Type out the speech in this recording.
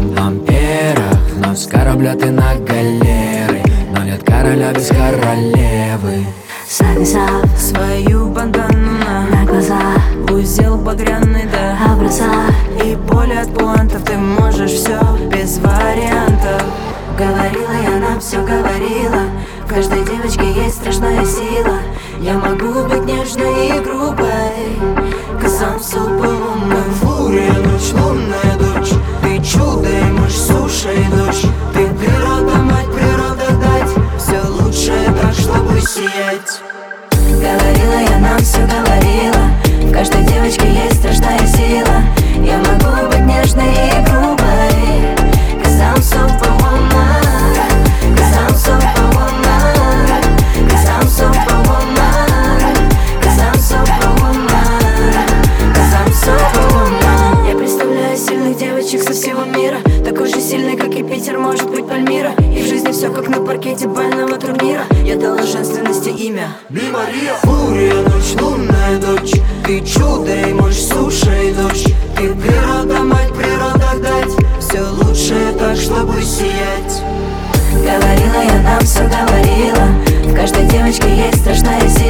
амперах. Но с корабля ты на галеры, но нет короля без королевы. Завязав свою бандану на глаза, в узел багряный до образа. И боль от пуантов, ты можешь все без вариантов. Говорила я, нам все говорила. В каждой девочке есть страшная сила. Я могу быть нежной и грубой, cause I'm superwoman. Фурия, ночь, лунная дочь, ты чудо и мышь, суша и дождь. Ты природа, мать, природа дать все лучшее так, чтобы сиять. Говорила я, нам все говорила. В каждой девочке есть страшная сила. Я могу быть нежной и грубой, cause I'm superwoman, cause I'm superwoman, cause I'm superwoman, cause I'm superwoman, cause I'm superwoman. Я представляю сильных девочек со всего мира, такой же сильный, как и Питер, может быть Пальмира. И в жизни все как на паркете бального турнира. Я дала женственности имя Мария. Фурия, ночь, лунная дочь, ты чудо и мощь, суша и дождь. Ты природа, мать, природа дать все лучшее так, чтобы сиять. Говорила я, нам все говорила. В каждой девочке есть страшная сила.